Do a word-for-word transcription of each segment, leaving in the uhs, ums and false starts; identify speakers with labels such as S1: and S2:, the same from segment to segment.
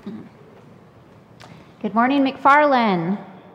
S1: Good morning, McFarland.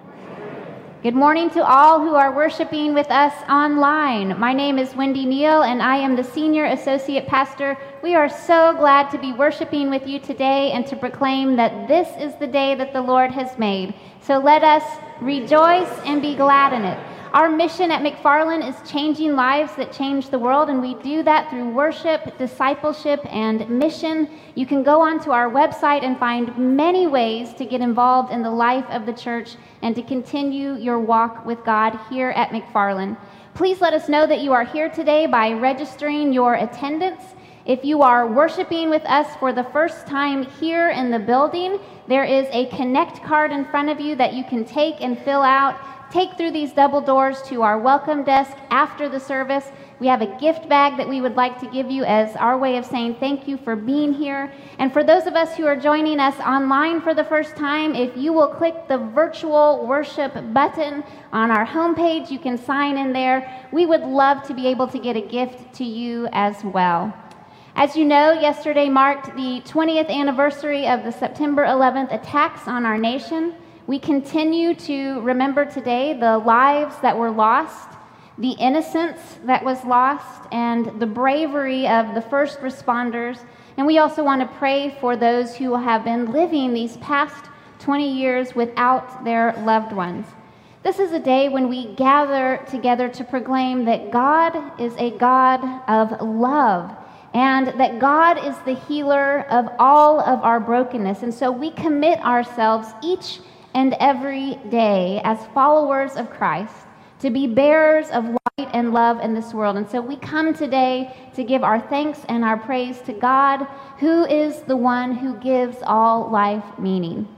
S1: Good morning to all who are worshiping with us online. My name is Wendy Neal, and I am the Senior Associate Pastor. We are so glad to be worshiping with you today and to proclaim that this is the day that the Lord has made. So let us rejoice and be glad in it. Our mission at McFarland is changing lives that change the world, and we do that through worship, discipleship, and mission. You can go onto our website and find many ways to get involved in the life of the church and to continue your walk with God here at McFarland. Please let us know that you are here today by registering your attendance. If you are worshiping with us for the first time here in the building, there is a Connect card in front of you that you can take and fill out. Take through these double doors to our welcome desk after the service. We have a gift bag that we would like to give you as our way of saying thank you for being here. And for those of us who are joining us online for the first time, if you will click the virtual worship button on our homepage, you can sign in there. We would love to be able to get a gift to you as well. As you know, yesterday marked the twentieth anniversary of the September eleventh attacks on our nation. We continue to remember today the lives that were lost, the innocence that was lost, and the bravery of the first responders. And we also want to pray for those who have been living these past twenty years without their loved ones. This is a day when we gather together to proclaim that God is a God of love, and that God is the healer of all of our brokenness. And so we commit ourselves each and every day as followers of Christ to be bearers of light and love in this world. And so we come today to give our thanks and our praise to God, who is the one who gives all life meaning.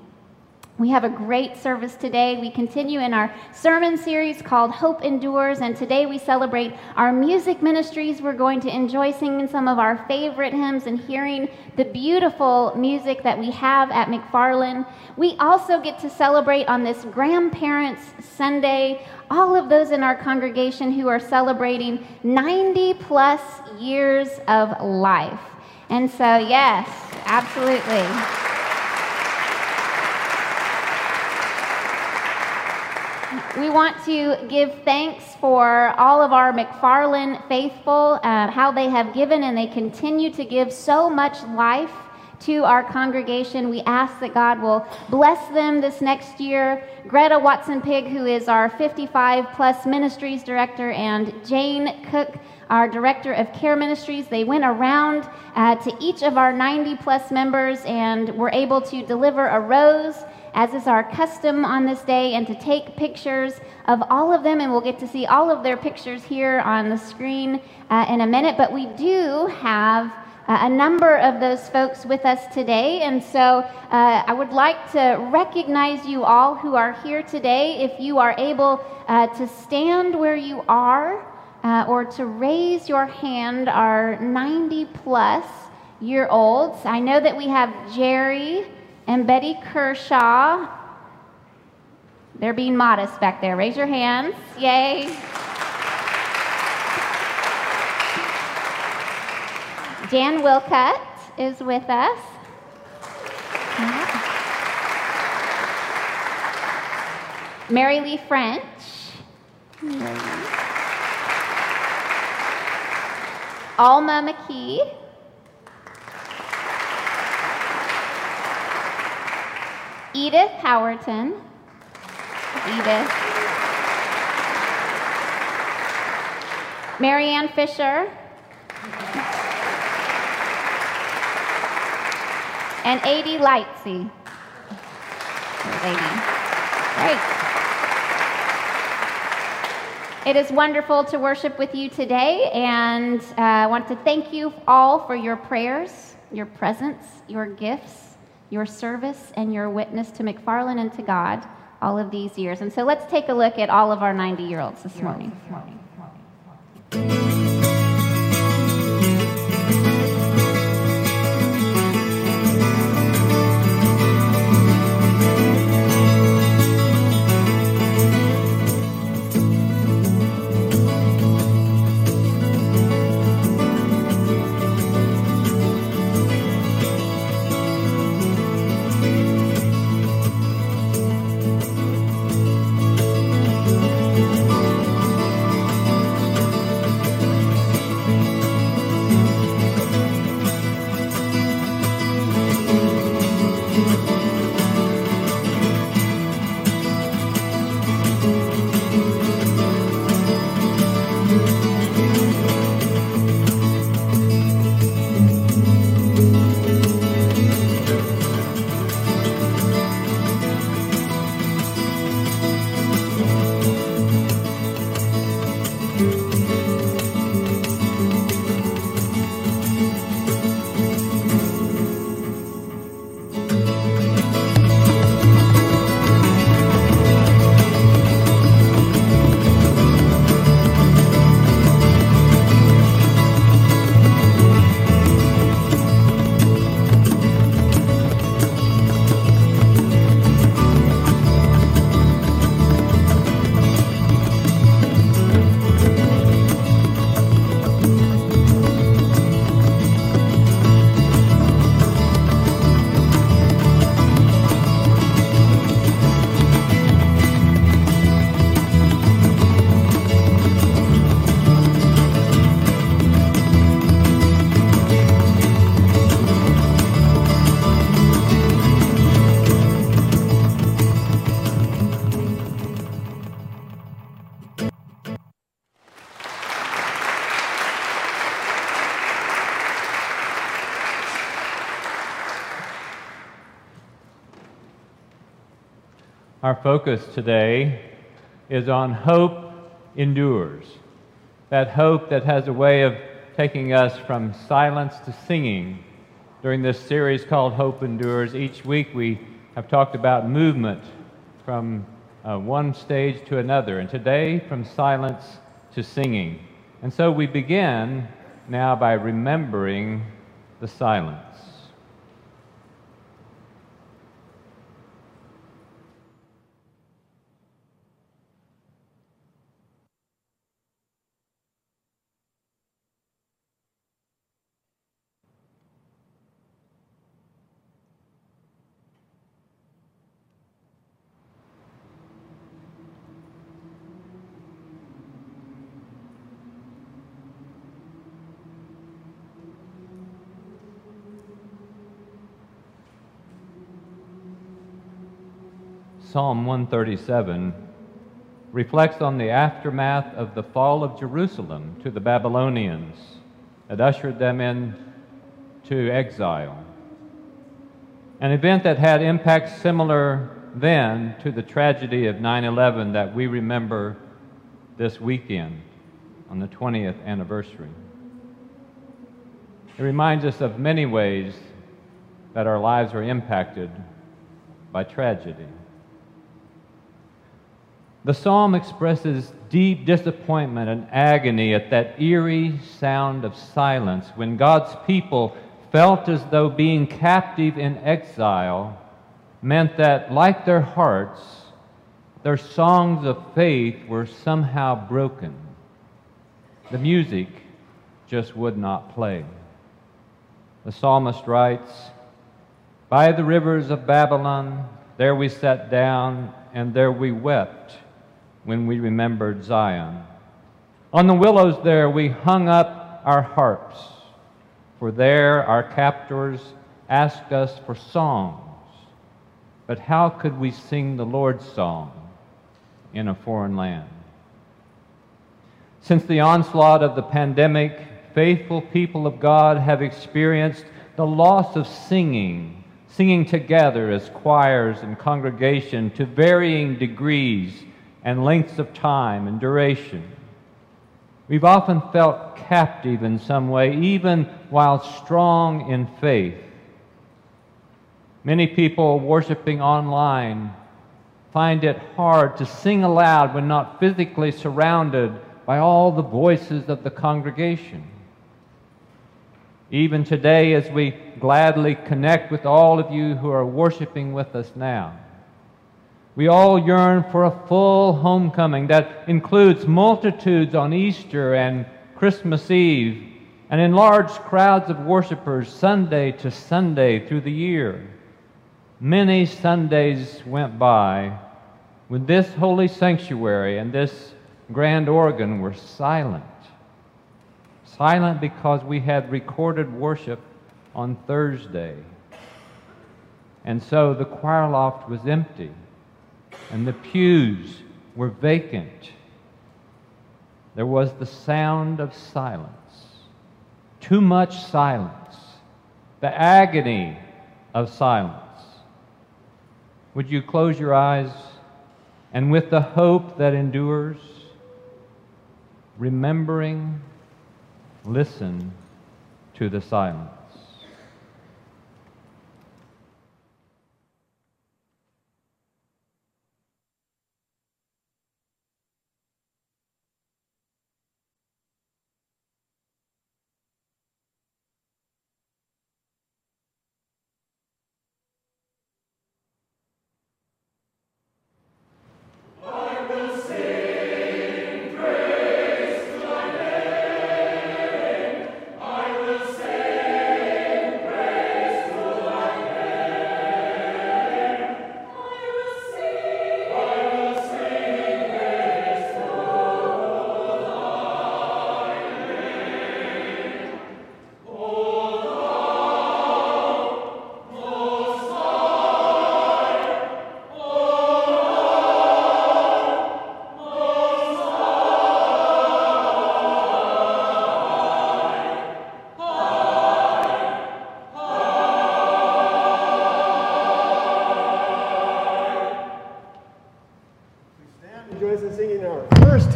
S1: We have a great service today. We continue in our sermon series called Hope Endures, and today we celebrate our music ministries. We're going to enjoy singing some of our favorite hymns and hearing the beautiful music that we have at McFarland. We also get to celebrate on this Grandparents' Sunday all of those in our congregation who are celebrating ninety plus years of life. And so, yes, absolutely. We want to give thanks for all of our McFarland faithful, uh, how they have given and they continue to give so much life to our congregation. We ask that God will bless them this next year. Greta Watson-Pig, who is our fifty-five plus ministries director, and Jane Cook, our director of care ministries, they went around uh, to each of our ninety plus members and were able to deliver a rose, as is our custom on this day, and to take pictures of all of them, and we'll get to see all of their pictures here on the screen uh, in a minute. But we do have uh, a number of those folks with us today, and so uh, I would like to recognize you all who are here today. If you are able uh, to stand where you are uh, or to raise your hand, our ninety plus year olds. I know that we have Jerry and Betty Kershaw. They're being modest back there. Raise your hands. Yay. Jan Wilcutt is with us. Mary Lee French. Alma McKee. Edith Howerton. Edith. Marianne Fisher. And A D Lightsey. Great. It is wonderful to worship with you today, and uh, I want to thank you all for your prayers, your presence, your gifts, your service, and your witness to McFarland and to God all of these years. And so let's take a look at all of our ninety-year-olds this morning. This morning.
S2: Our focus today is on hope endures. That hope that has a way of taking us from silence to singing. During this series called Hope Endures, each week we have talked about movement from uh, one stage to another, and today from silence to singing. And so we begin now by remembering the silence. Psalm one thirty-seven reflects on the aftermath of the fall of Jerusalem to the Babylonians that ushered them into exile. An event that had impacts similar then to the tragedy of nine eleven that we remember this weekend on the twentieth anniversary. It reminds us of many ways that our lives are impacted by tragedy. The psalm expresses deep disappointment and agony at that eerie sound of silence when God's people felt as though being captive in exile meant that, like their hearts, their songs of faith were somehow broken. The music just would not play. The psalmist writes, "By the rivers of Babylon, there we sat down, and there we wept when we remembered Zion. On the willows there we hung up our harps, for there our captors asked us for songs. But how could we sing the Lord's song in a foreign land?" Since the onslaught of the pandemic, faithful people of God have experienced the loss of singing, singing together as choirs and congregation to varying degrees and lengths of time and duration. We've often felt captive in some way, even while strong in faith. Many people worshiping online find it hard to sing aloud when not physically surrounded by all the voices of the congregation. Even today, as we gladly connect with all of you who are worshiping with us now, we all yearn for a full homecoming that includes multitudes on Easter and Christmas Eve, and in large crowds of worshipers Sunday to Sunday through the year. Many Sundays went by when this holy sanctuary and this grand organ were silent. Silent because we had recorded worship on Thursday. And so the choir loft was empty, and the pews were vacant. There was the sound of silence, too much silence, the agony of silence. Would you close your eyes and, with the hope that endures, remembering, listen to the silence?
S3: Praise to thy name, I will sing.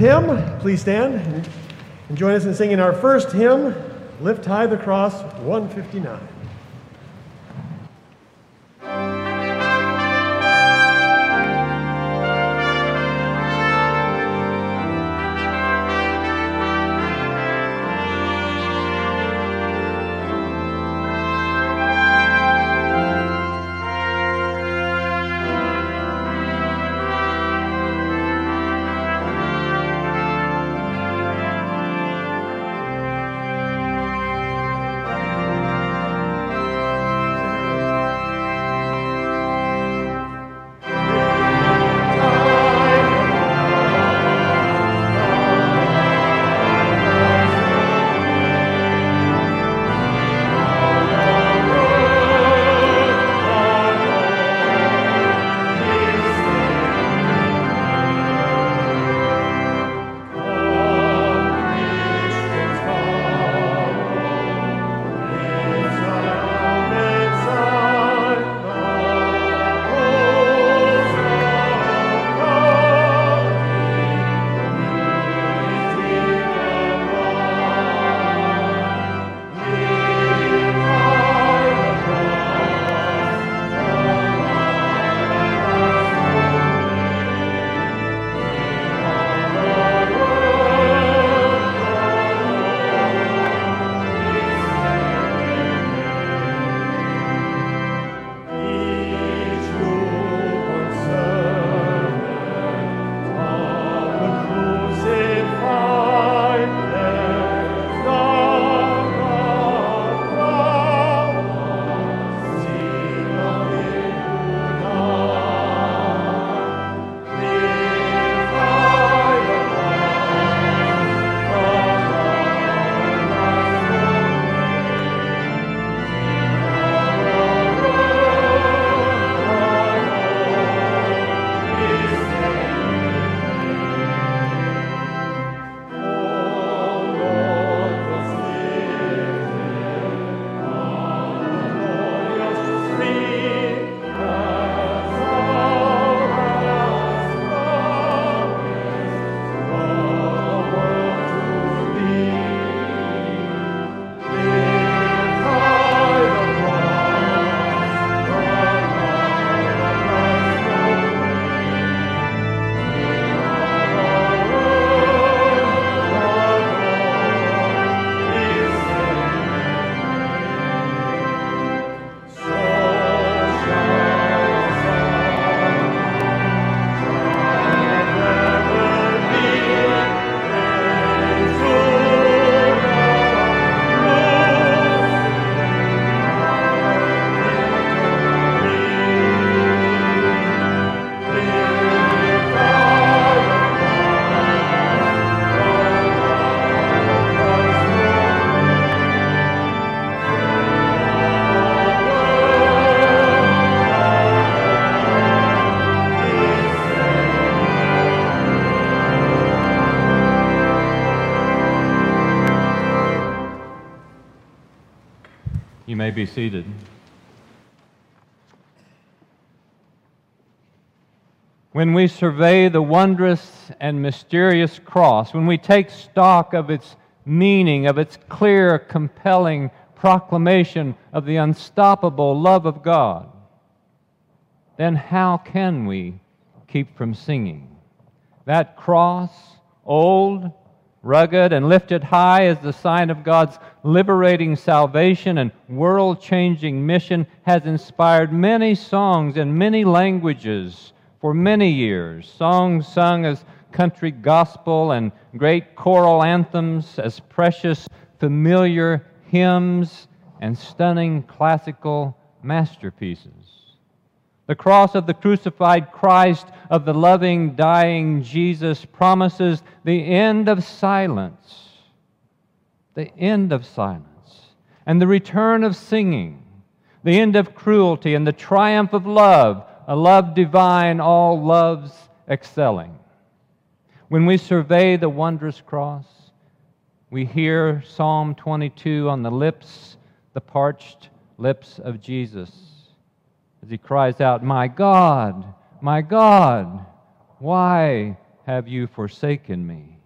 S3: hymn, please stand and join us in singing our first hymn, Lift High the Cross, one fifty-nine.
S2: You may be seated. When we survey the wondrous and mysterious cross, when we take stock of its meaning, of its clear, compelling proclamation of the unstoppable love of God, then how can we keep from singing? That cross, old, rugged, and lifted high as the sign of God's liberating salvation and world-changing mission, has inspired many songs in many languages for many years. Songs sung as country gospel and great choral anthems, as precious, familiar hymns and stunning classical masterpieces. The cross of the crucified Christ, of the loving, dying Jesus, promises the end of silence, the end of silence, and the return of singing, the end of cruelty and the triumph of love, a love divine, all loves excelling. When we survey the wondrous cross, we hear Psalm twenty-two on the lips, the parched lips of Jesus, as he cries out, "My God, my God, why have you forsaken me?"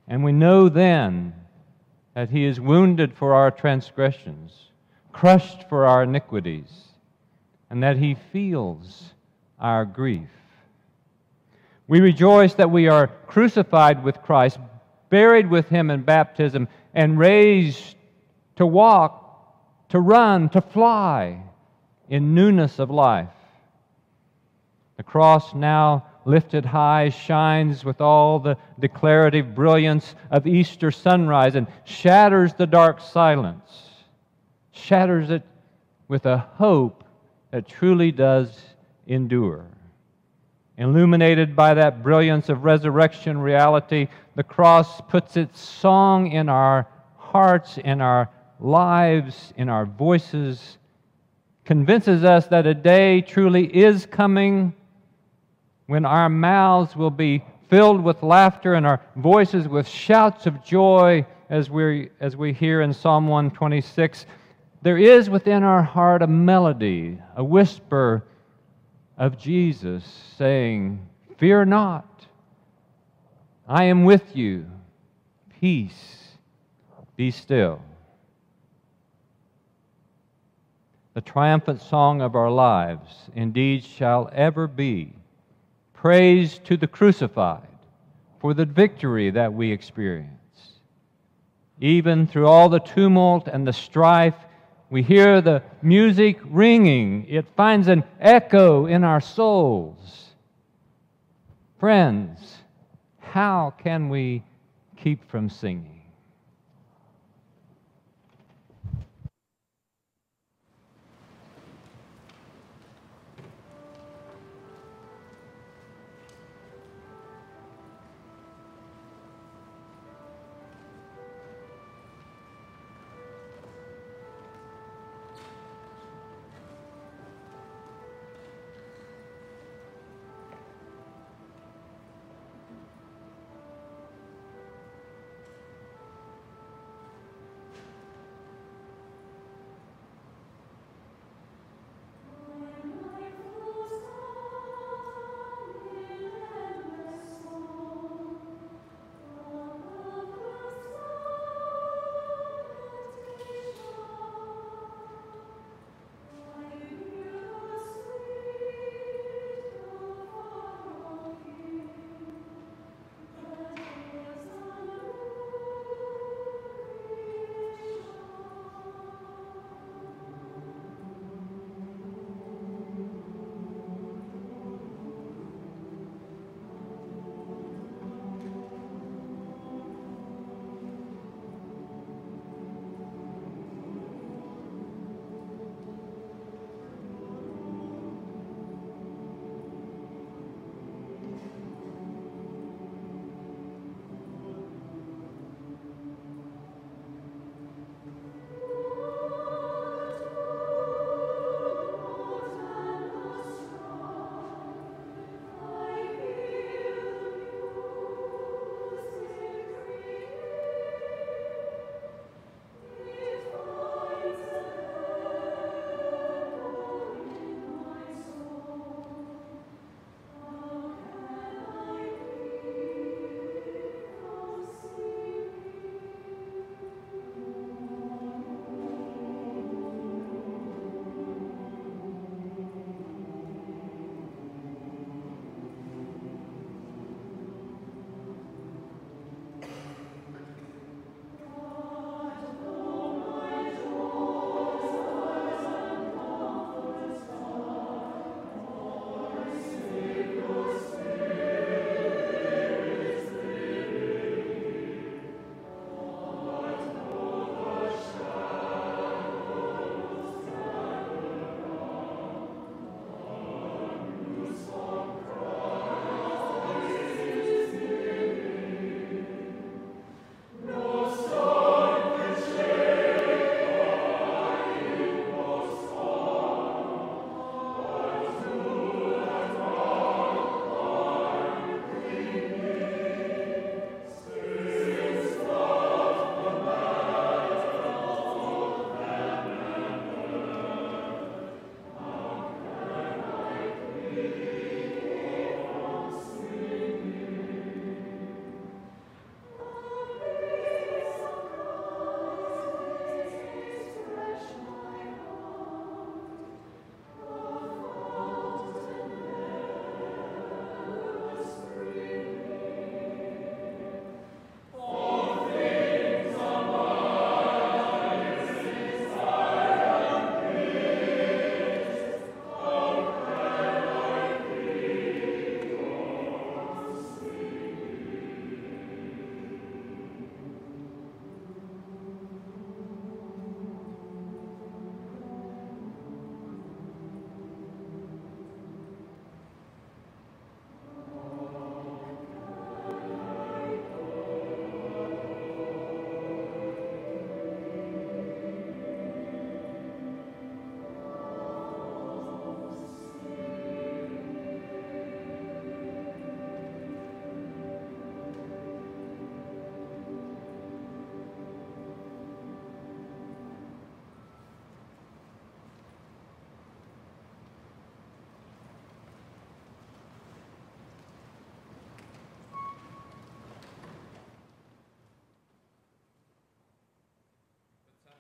S2: And we know then that He is wounded for our transgressions, crushed for our iniquities, and that He feels our grief. We rejoice that we are crucified with Christ, buried with Him in baptism, and raised to walk, to run, to fly in newness of life. The cross, now lifted high, shines with all the declarative brilliance of Easter sunrise and shatters the dark silence, shatters it with a hope that truly does endure. Illuminated by that brilliance of resurrection reality, the cross puts its song in our hearts, in our lives, in our voices, convinces us that a day truly is coming when our mouths will be filled with laughter and our voices with shouts of joy, as we as we hear in Psalm one twenty-six. There is within our heart a melody, a whisper of Jesus saying, "Fear not, I am with you. Peace, be still." The triumphant song of our lives indeed shall ever be praise to the crucified for the victory that we experience. Even through all the tumult and the strife, we hear the music ringing. It finds an echo in our souls. Friends, how can we keep from singing?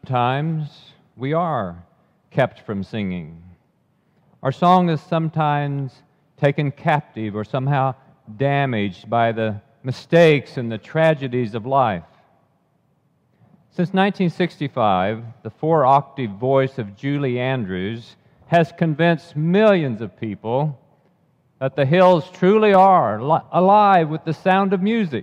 S2: sometimes we are kept from singing. Our song is sometimes taken captive or somehow damaged by the mistakes and the tragedies of life. Since nineteen sixty-five, the four-octave voice of Julie Andrews has convinced millions of people that the hills truly are li- alive with the sound of music.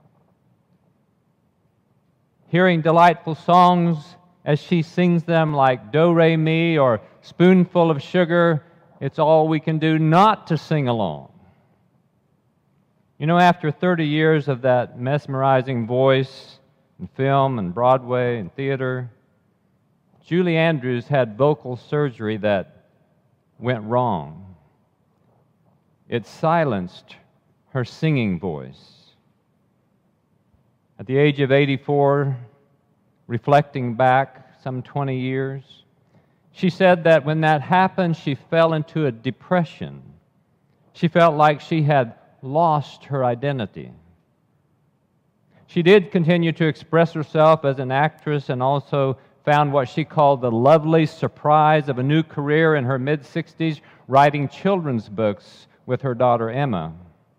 S2: Hearing delightful songs as she sings them like Do Re Mi or Spoonful of Sugar, it's all we can do not to sing along. You know, after thirty years of that mesmerizing voice in film and Broadway and theater, Julie Andrews had vocal surgery that went wrong. It silenced her singing voice. At the age of eighty-four, reflecting back some twenty years, she said that when that happened, she fell into a depression. She felt like she had lost her identity. She did continue to express herself as an actress and also found what she called the lovely surprise of a new career in her mid-sixties, writing children's books with her daughter Emma.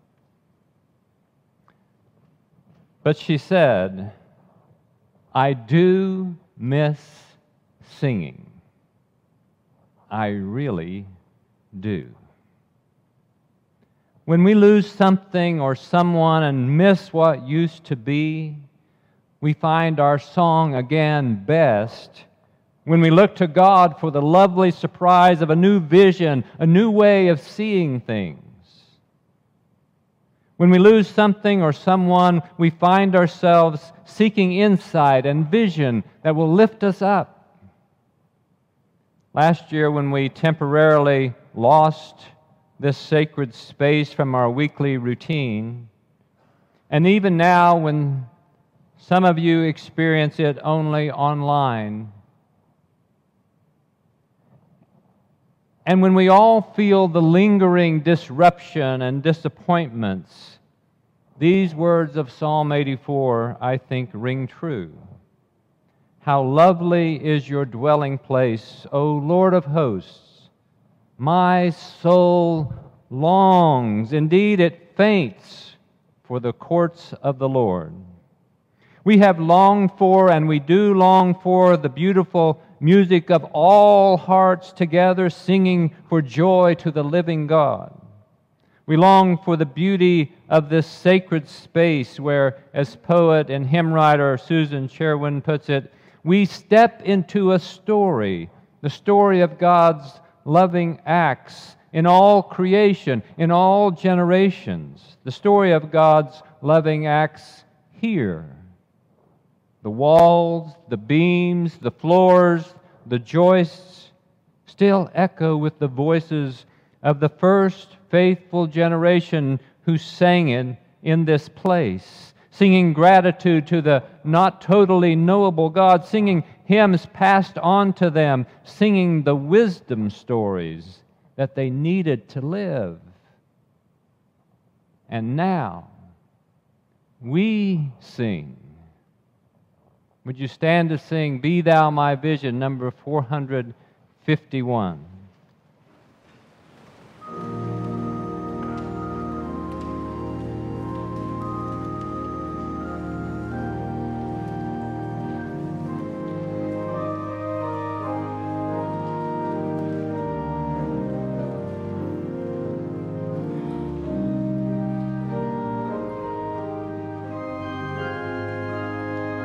S2: But she said, "I do miss singing. I really do." When we lose something or someone and miss what used to be, we find our song again best when we look to God for the lovely surprise of a new vision, a new way of seeing things. When we lose something or someone, we find ourselves seeking insight and vision that will lift us up. Last year, when we temporarily lost this sacred space from our weekly routine, and even now when some of you experience it only online, and when we all feel the lingering disruption and disappointments, these words of Psalm eighty-four, I think, ring true. How lovely is your dwelling place, O Lord of hosts! My soul longs, indeed it faints, for the courts of the Lord. We have longed for, and we do long for, the beautiful music of all hearts together singing for joy to the living God. We long for the beauty of this sacred space where, as poet and hymn writer Susan Sherwin puts it, we step into a story, the story of God's loving acts in all creation, in all generations, the story of God's loving acts here. The walls, the beams, the floors, the joists still echo with the voices of the first faithful generation who sang it in this place, singing gratitude to the not totally knowable God, singing hymns passed on to them, singing the wisdom stories that they needed to live. And now we sing. Would you stand to sing Be Thou My Vision, number four hundred fifty-one?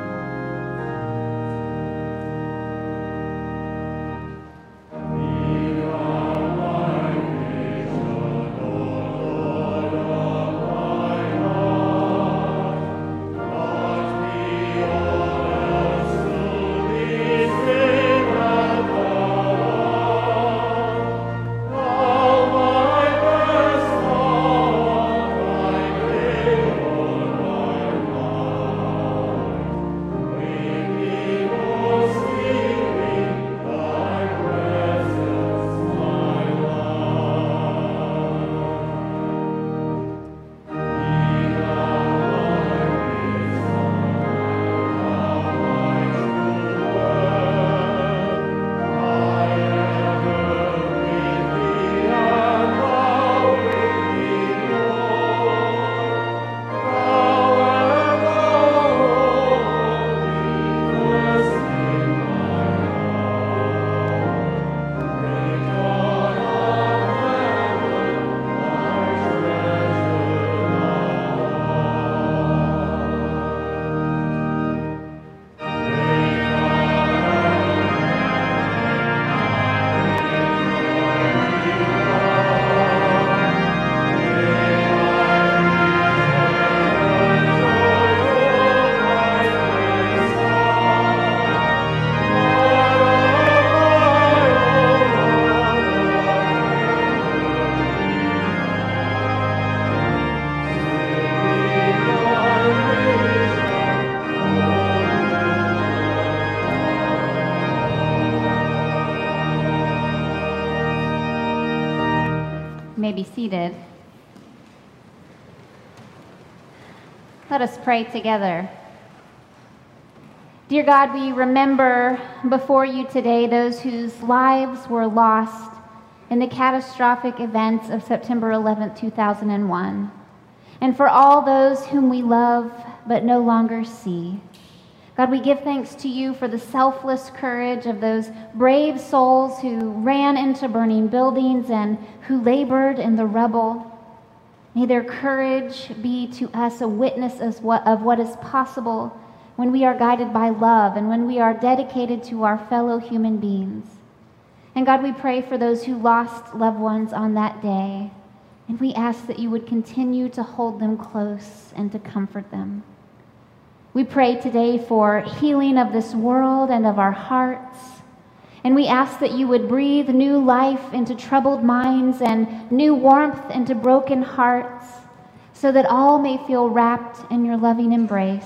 S3: Be
S1: may be seated. Let us pray together. Dear God, we remember before you today those whose lives were lost in the catastrophic events of September eleventh, two thousand one, and for all those whom we love but no longer see. God, we give thanks to you for the selfless courage of those brave souls who ran into burning buildings and who labored in the rubble. May their courage be to us a witness of what, of what is possible when we are guided by love and when we are dedicated to our fellow human beings. And God, we pray for those who lost loved ones on that day, and we ask that you would continue to hold them close and to comfort them. We pray today for healing of this world and of our hearts, and we ask that you would breathe new life into troubled minds and new warmth into broken hearts, so that all may feel wrapped in your loving embrace.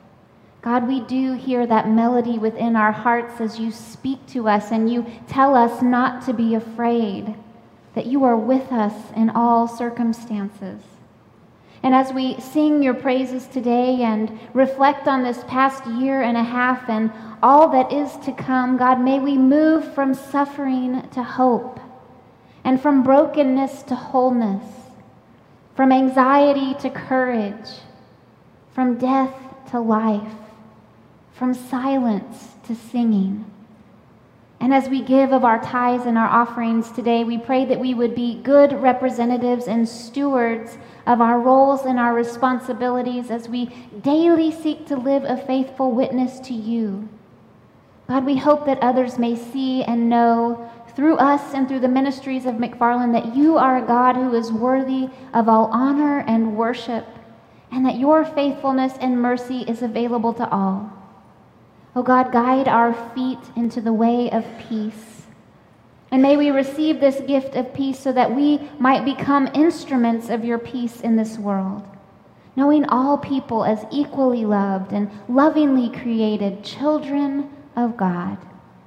S1: God, we do hear that melody within our hearts as you speak to us and you tell us not to be afraid, that you are with us in all circumstances. And as we sing your praises today and reflect on this past year and a half and all that is to come, God, may we move from suffering to hope, and from brokenness to wholeness, from anxiety to courage, from death to life, from silence to singing. And as we give of our tithes and our offerings today, we pray that we would be good representatives and stewards of our roles and our responsibilities as we daily seek to live a faithful witness to you. God, we hope that others may see and know through us and through the ministries of McFarland that you are a God who is worthy of all honor and worship, and that your faithfulness and mercy is available to all. Oh God, guide our feet into the way of peace. And may we receive this gift of peace so that we might become instruments of your peace in this world, knowing all people as equally loved and lovingly created children of God.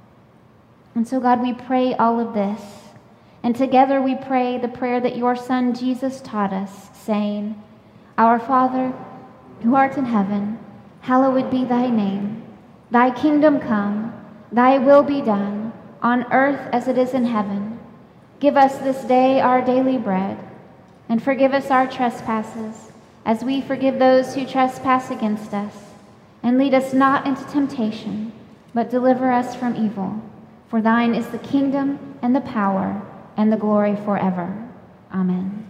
S1: And so, God, we pray all of this. And together we pray the prayer that your Son Jesus taught us, saying, Our Father, who art in heaven, hallowed be thy name. Thy kingdom come, thy will be done, on earth as it is in heaven. Give us this day our daily bread, and forgive us our trespasses, as we forgive those who trespass against us. And lead us not into temptation, but deliver us from evil. For thine is the kingdom, and the power, and the glory forever. Amen.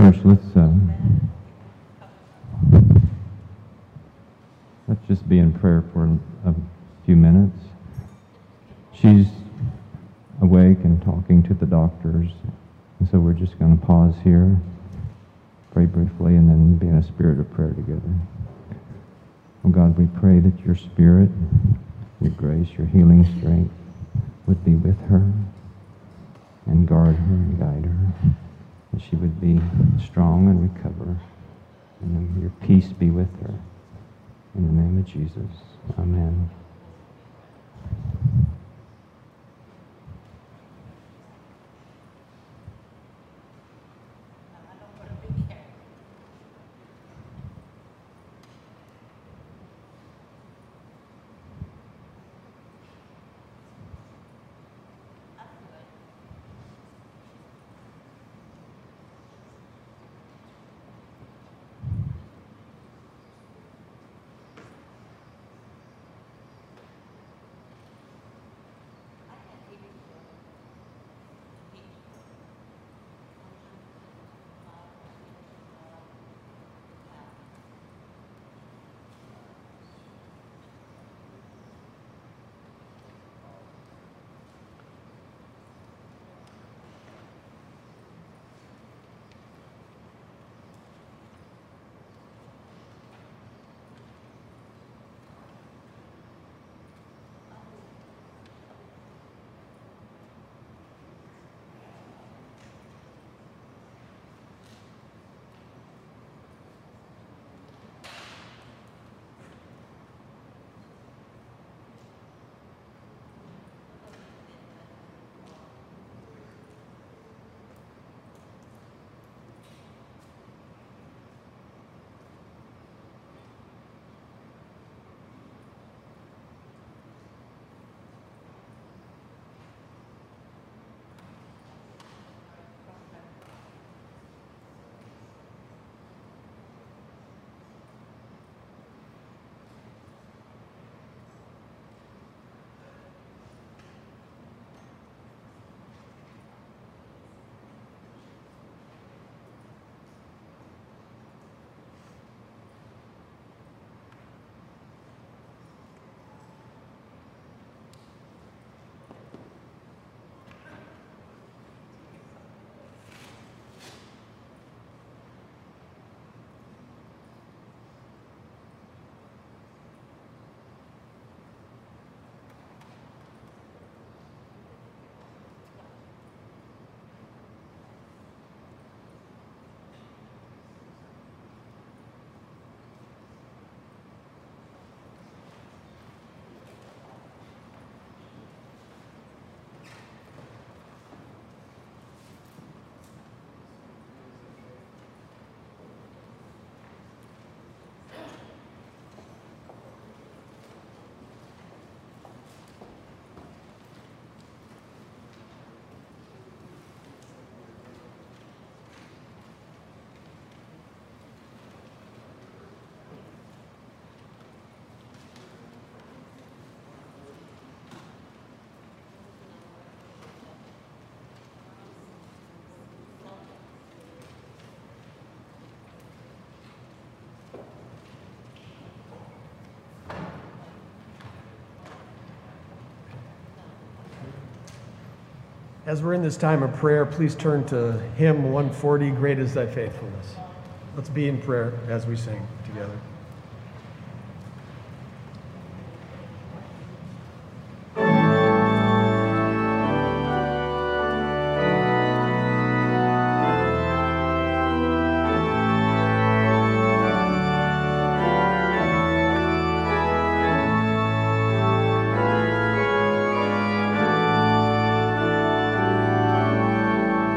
S2: Church, let's uh, let's just be in prayer for a few minutes. She's awake and talking to the doctors, and so we're just going to pause here, pray briefly, and then be in a spirit of prayer together. Oh God, we pray that your Spirit, your grace, your healing strength would be with her and guard her and guide her, that she would be strong and recover, and then your peace be with her. In the name of Jesus, amen.
S3: As we're in this time of prayer, please turn to hymn one forty, Great is Thy Faithfulness. Let's be in prayer as we sing together.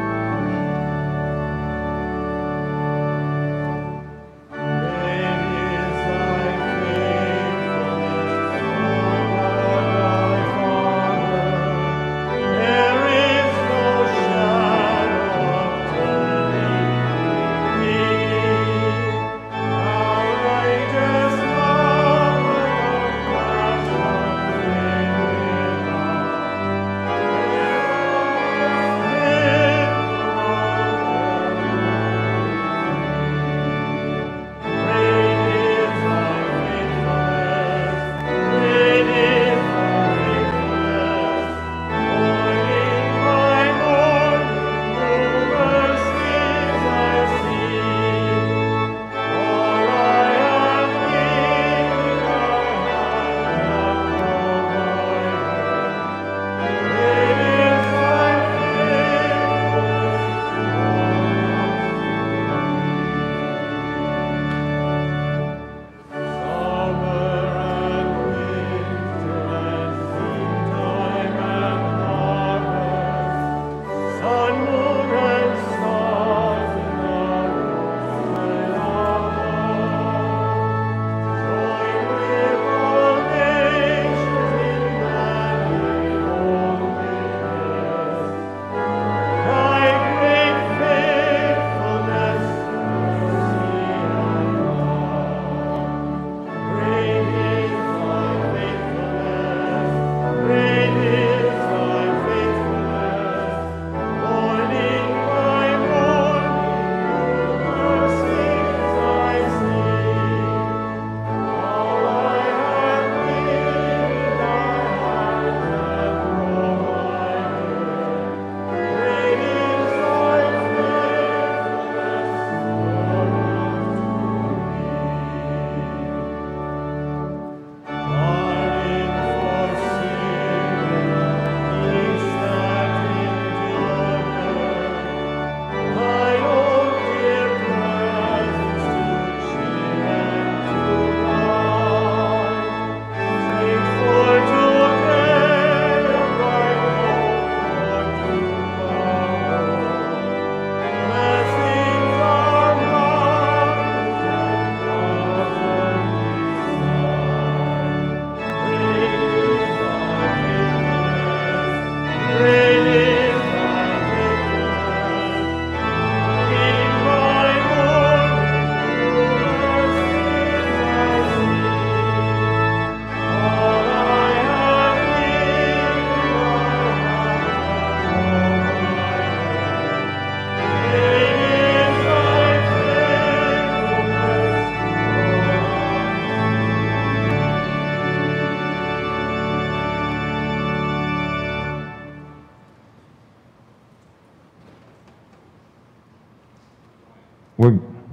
S4: Great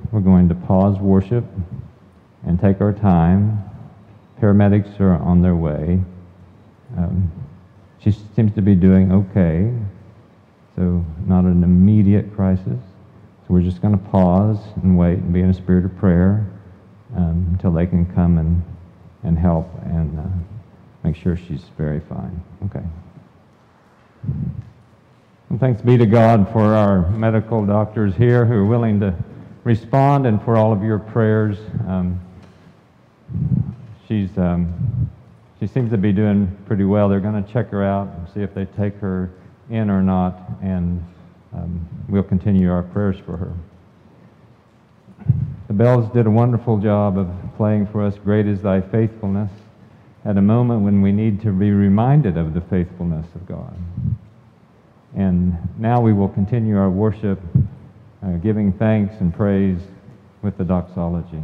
S2: we're going to pause worship and take our time. Paramedics are on their way. Um, she seems to be doing okay, so not an immediate crisis. So we're just going to pause and wait and be in a spirit of prayer um, until they can come and, and help and uh, make sure she's very fine. Okay. And thanks be to God for our medical doctors here who are willing to respond, and for all of your prayers. Um, she's um, she seems to be doing pretty well. They're going to check her out and see if they take her in or not, and um, we'll continue our prayers for her. The bells did a wonderful job of playing for us "Great is Thy Faithfulness" at a moment when we need to be reminded of the faithfulness of God. And now we will continue our worship, uh, giving thanks and praise with the doxology.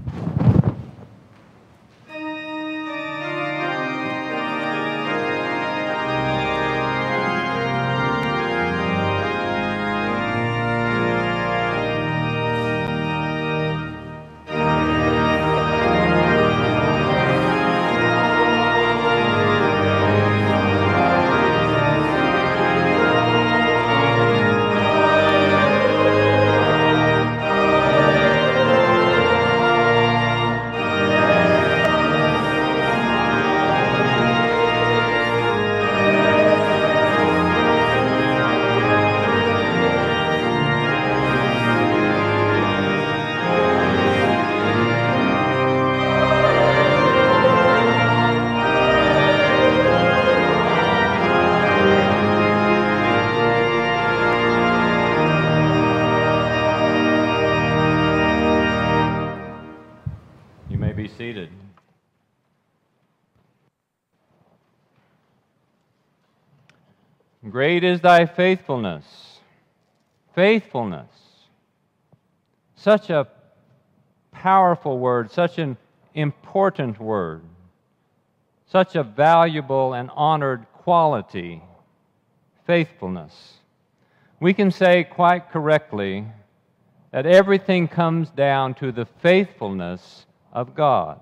S2: Great is thy faithfulness. Faithfulness. Such a powerful word, such an important word, such a valuable and honored quality. Faithfulness. We can say quite correctly that everything comes down to the faithfulness of God.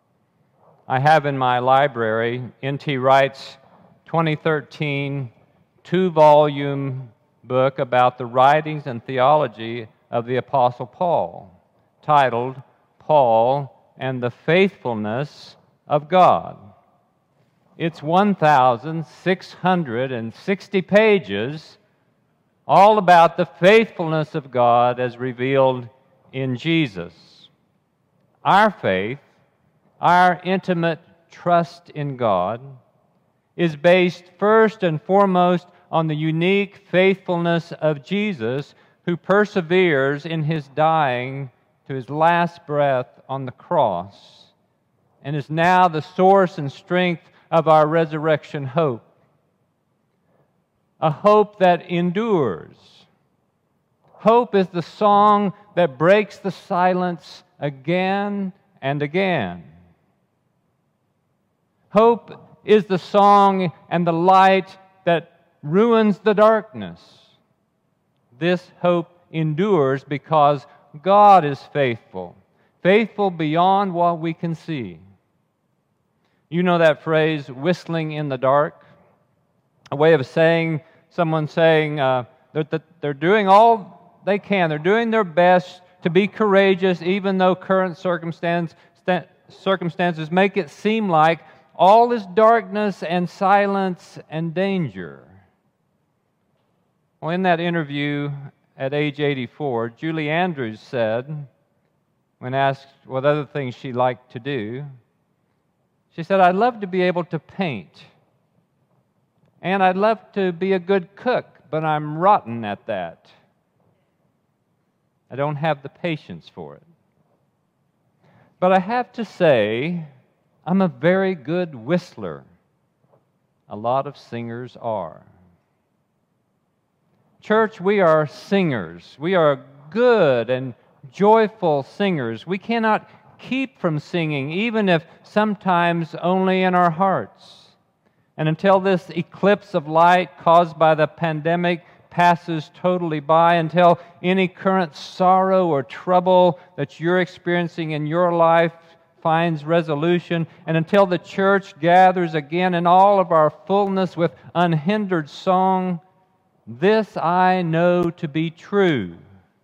S2: I have in my library N T Wright's twenty thirteen two-volume book about the writings and theology of the Apostle Paul, titled Paul and the Faithfulness of God. It's one thousand six hundred sixty pages, all about the faithfulness of God as revealed in Jesus. Our faith, our intimate trust in God, is based first and foremost on the unique faithfulness of Jesus, who perseveres in his dying to his last breath on the cross, and is now the source and strength of our resurrection hope. A hope that endures. Hope is the song that breaks the silence again and again. Hope is the song and the light that ruins the darkness. This hope endures because God is faithful, faithful beyond what we can see. You know that phrase, whistling in the dark? A way of saying, someone saying uh, that they're doing all they can, they're doing their best to be courageous, even though current circumstance, st- circumstances make it seem like all is darkness and silence and danger. Well, in that interview at age eighty-four, Julie Andrews said, when asked what other things she liked to do, she said, "I'd love to be able to paint, and I'd love to be a good cook, but I'm rotten at that. I don't have the patience for it. But I have to say, I'm a very good whistler. A lot of singers are." Church, we are singers. We are good and joyful singers. We cannot keep from singing, even if sometimes only in our hearts. And until this eclipse of light caused by the pandemic passes totally by, until any current sorrow or trouble that you're experiencing in your life finds resolution, and until the church gathers again in all of our fullness with unhindered song. This I know to be true.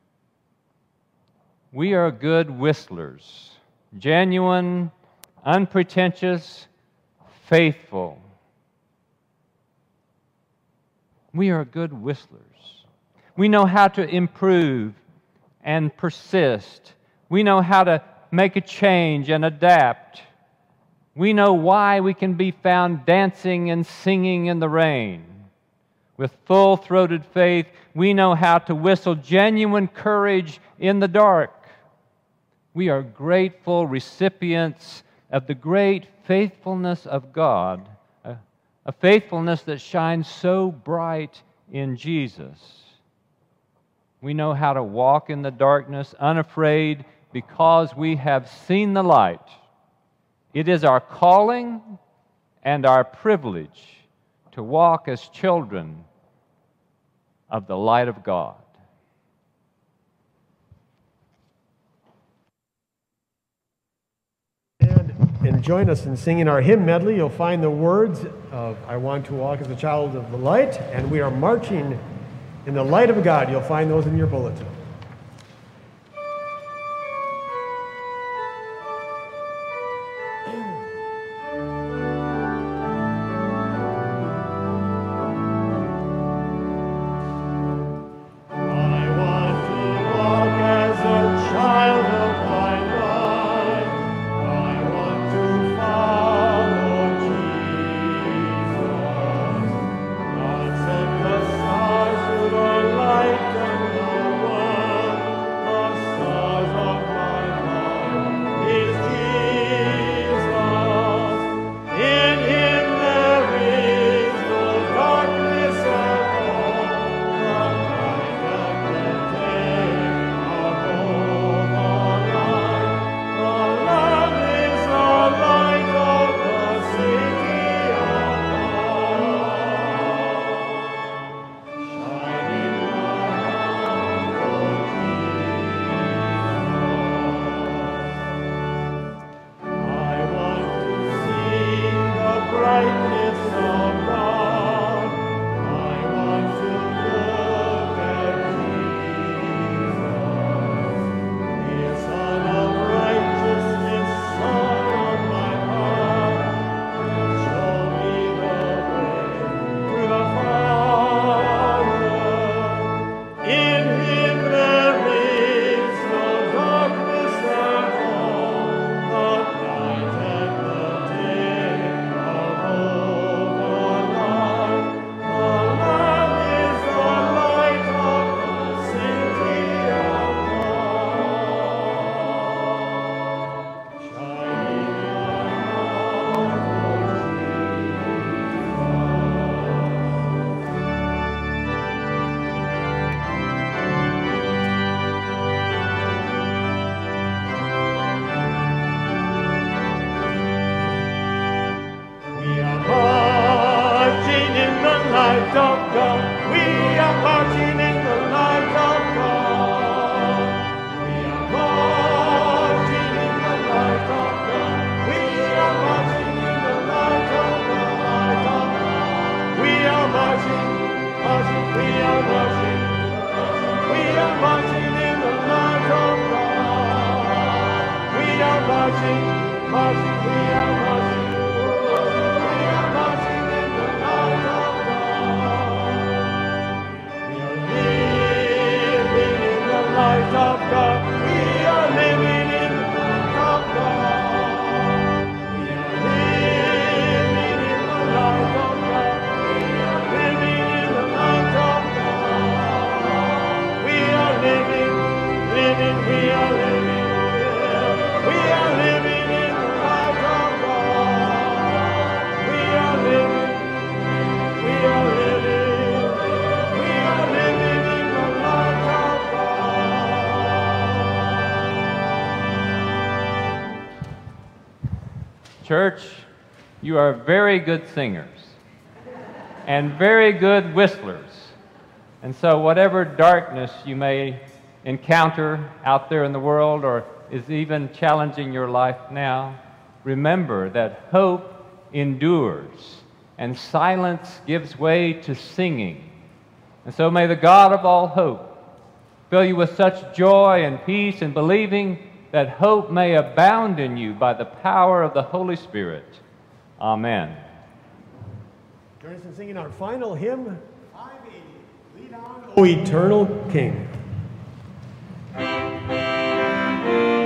S2: We are good whistlers, genuine, unpretentious, faithful. We are good whistlers. We know how to improve and persist. We know how to make a change and adapt. We know why we can be found dancing and singing in the rain. With full-throated faith, we know how to whistle genuine courage in the dark. We are grateful recipients of the great faithfulness of God, a, a faithfulness that shines so bright in Jesus. We know how to walk in the darkness unafraid because we have seen the light. It is our calling and our privilege to walk as children of the light of God.
S3: And, and join us in singing our hymn medley. You'll find the words of I Want to Walk as a Child of the Light, and we are marching in the light of God. You'll find those in your bulletin.
S2: Church, you are very good singers and very good whistlers. And so whatever darkness you may encounter out there in the world or is even challenging your life now, remember that hope endures and silence gives way to singing. And so may the God of all hope fill you with such joy and peace in believing that hope may abound in you by the power of the Holy Spirit. Amen.
S3: Join us in singing our final hymn, five eighty, Lead On, O Eternal King.